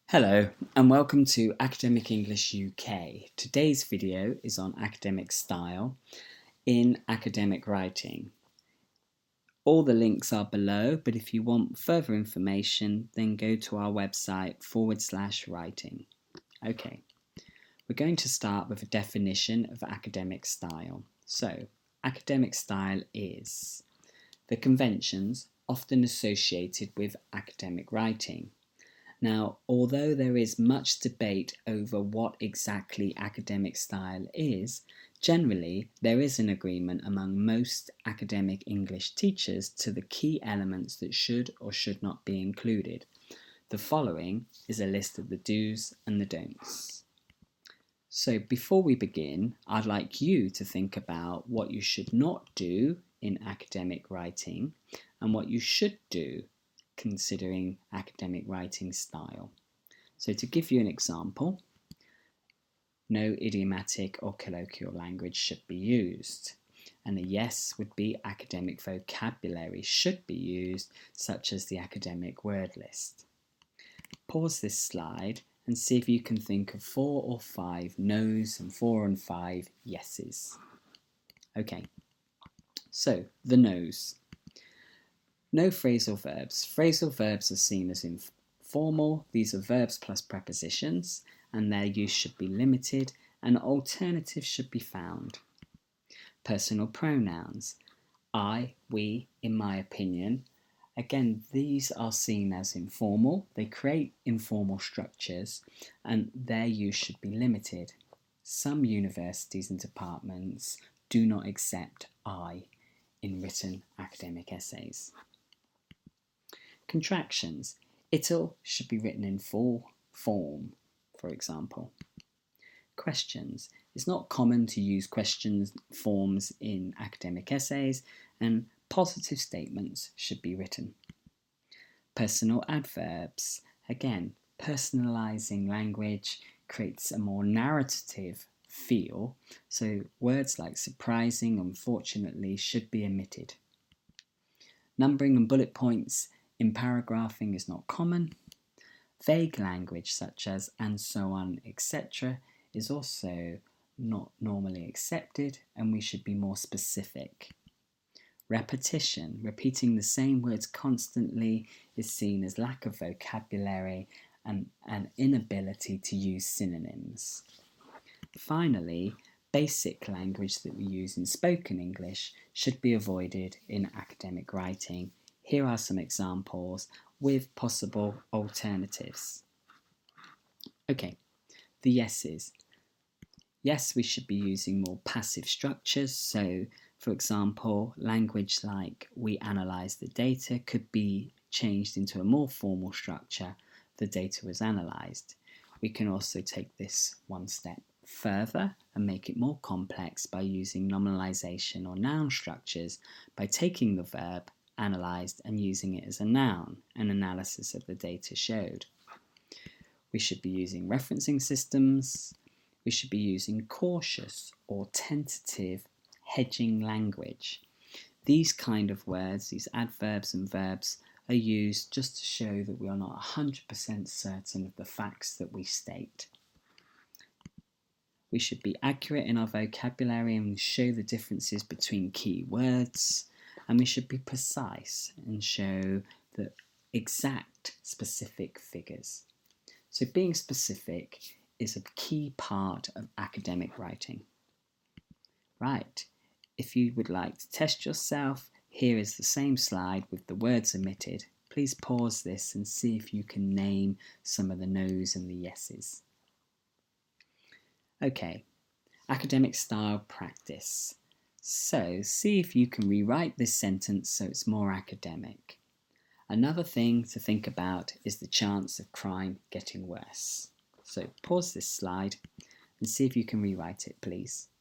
Hello and welcome to Academic English UK. Today's video is on academic style in academic writing. All the links are below, but if you want further information, then go to our website /writing. Okay, we're going to start with a definition of academic style. So, academic style is the conventions often associated with academic writing. Now, although there is much debate over what exactly academic style is, generally there is an agreement among most academic English teachers to the key elements that should or should not be included. The following is a list of the do's and the don'ts. So before we begin, I'd like you to think about what you should not do in academic writing and what you should do considering academic writing style. So to give you an example, no idiomatic or colloquial language should be used. And a yes would be academic vocabulary should be used, such as the academic word list. Pause this slide and see if you can think of 4 or 5 no's and 4 and 5 yeses. Okay, so the no's. No phrasal verbs. Phrasal verbs are seen as informal. These are verbs plus prepositions, and their use should be limited, and alternatives should be found. Personal pronouns. I, we, in my opinion. Again, these are seen as informal. They create informal structures, and their use should be limited. Some universities and departments do not accept I in written academic essays. Contractions. It'll should be written in full form, for example. Questions. It's not common to use questions forms in academic essays, and positive statements should be written. Personal adverbs. Again, personalizing language creates a more narrative feel, so words like surprising, unfortunately should be omitted. Numbering and bullet points in paragraphing is not common. Vague language such as and so on, etc. is also not normally accepted, and we should be more specific. Repetition, repeating the same words constantly, is seen as lack of vocabulary and an inability to use synonyms. Finally, basic language that we use in spoken English should be avoided in academic writing. Here are some examples with possible alternatives. Okay, the yeses. Yes, we should be using more passive structures. So, for example, language like we analyse the data could be changed into a more formal structure. The data was analysed. We can also take this one step further and make it more complex by using nominalisation or noun structures by taking the verb analysed and using it as a noun, an analysis of the data showed. We should be using referencing systems. We should be using cautious or tentative hedging language. These kind of words, these adverbs and verbs, are used just to show that we are not 100% certain of the facts that we state. We should be accurate in our vocabulary and show the differences between key words. And we should be precise and show the exact specific figures. So being specific is a key part of academic writing. Right, if you would like to test yourself, here is the same slide with the words omitted. Please pause this and see if you can name some of the no's and the yeses. Okay, academic style practice. So, see if you can rewrite this sentence so it's more academic. Another thing to think about is the chance of crime getting worse. So, pause this slide and see if you can rewrite it, please.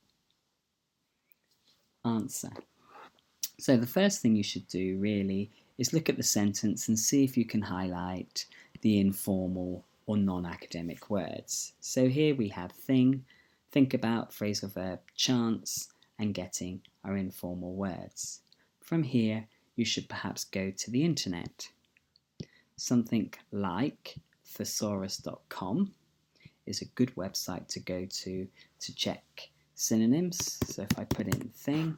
Answer. So, the first thing you should do really is look at the sentence and see if you can highlight the informal or non-academic words. So, here we have thing, think about, phrasal verb, chance, and getting are informal words. From here, you should perhaps go to the internet. Something like thesaurus.com is a good website to go to check synonyms. So if I put in thing,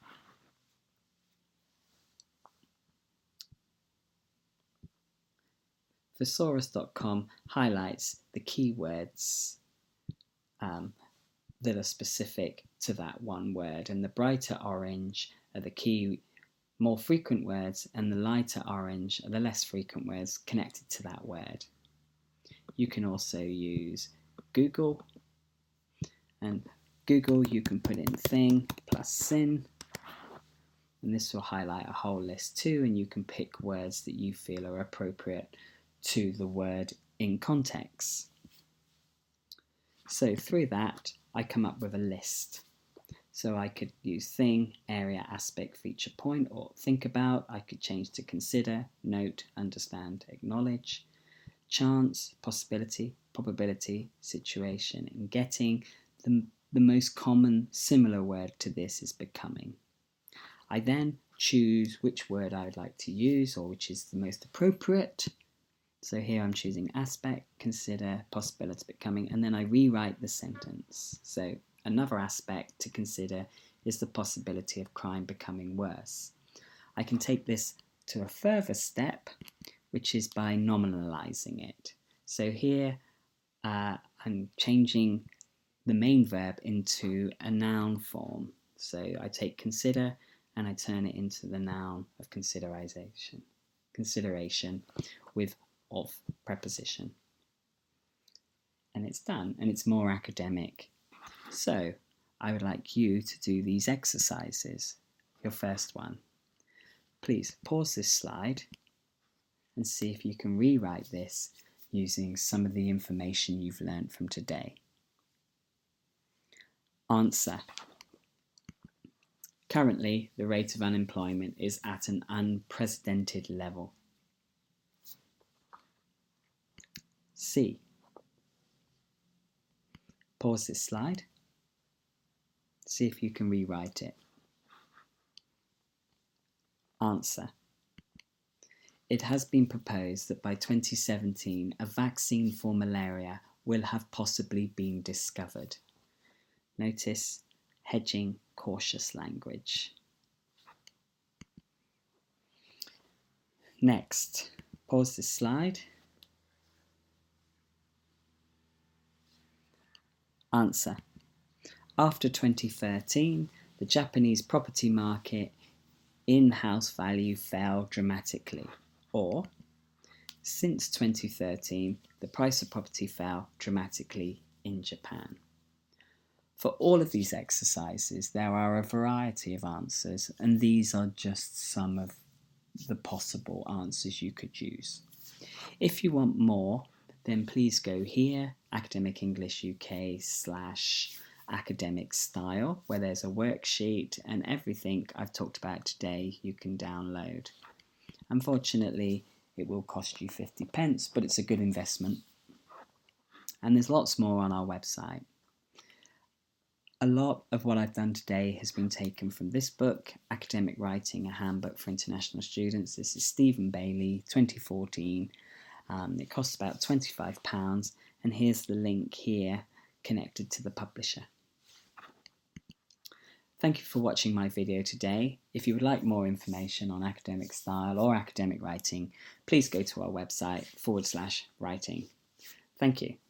thesaurus.com highlights the keywords that are specific to that one word, and the brighter orange are the key more frequent words, and the lighter orange are the less frequent words connected to that word. You can also use Google, and Google you can put in thing plus syn, and this will highlight a whole list too, and you can pick words that you feel are appropriate to the word in context. So through that I come up with a list. So I could use thing, area, aspect, feature, point, or think about. I could change to consider, note, understand, acknowledge, chance, possibility, probability, situation, and getting. The most common similar word to this is becoming. I then choose which word I would like to use, or which is the most appropriate. So here I'm choosing aspect, consider, possibility, becoming, and then I rewrite the sentence. So another aspect to consider is the possibility of crime becoming worse. I can take this to a further step, which is by nominalizing it. So here I'm changing the main verb into a noun form. So I take consider and I turn it into the noun of consideration with of preposition. And it's done, and it's more academic. So I would like you to do these exercises. Your first one. Please pause this slide and see if you can rewrite this using some of the information you've learned from today. Answer. Currently, the rate of unemployment is at an unprecedented level. C. Pause this slide. See if you can rewrite it. Answer. It has been proposed that by 2017 a vaccine for malaria will have possibly been discovered. Notice hedging cautious language. Next, pause this slide. Answer. After 2013, the Japanese property market in-house value fell dramatically. Or, since 2013, the price of property fell dramatically in Japan. For all of these exercises, there are a variety of answers, and these are just some of the possible answers you could use. If you want more, then please go here, Academic English UK /academic style, where there's a worksheet and everything I've talked about today you can download. Unfortunately, it will cost you 50p, but it's a good investment. And there's lots more on our website. A lot of what I've done today has been taken from this book, Academic Writing, a Handbook for International Students. This is Stephen Bailey, 2014. It costs about £25, and here's the link here connected to the publisher. Thank you for watching my video today. If you would like more information on academic style or academic writing, please go to our website /writing. Thank you.